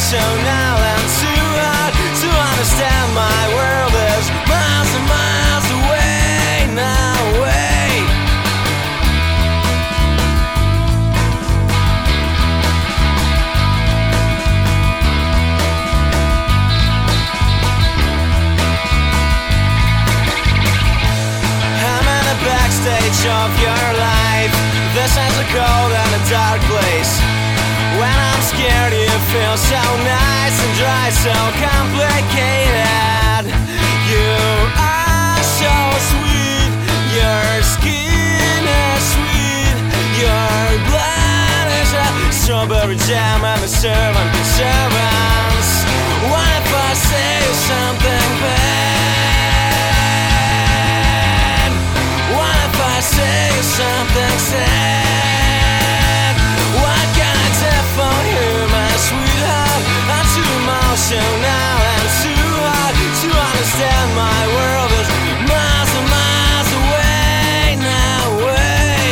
emotion now and too hard to understand. My world is miles and miles away now, away. I'm in the backstage of your life. This is a cold and a dark place. When I'm scared you feel so nice and dry, so complicated. You are so sweet, your skin is sweet, your blood is a strawberry jam and the servant servants. What if I say something bad? What if I say something sad? What can I do for you, my sweetheart? I'm too emotional and too hard to understand. My world is miles and miles away now, away.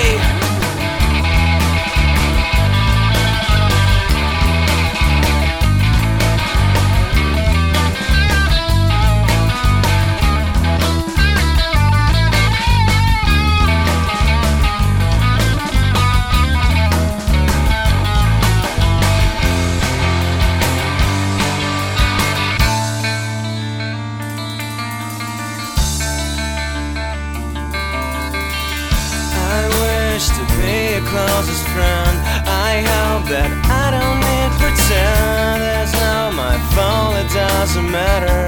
To be your closest friend, I hope that I don't need pretend. It's not my fault, it doesn't matter.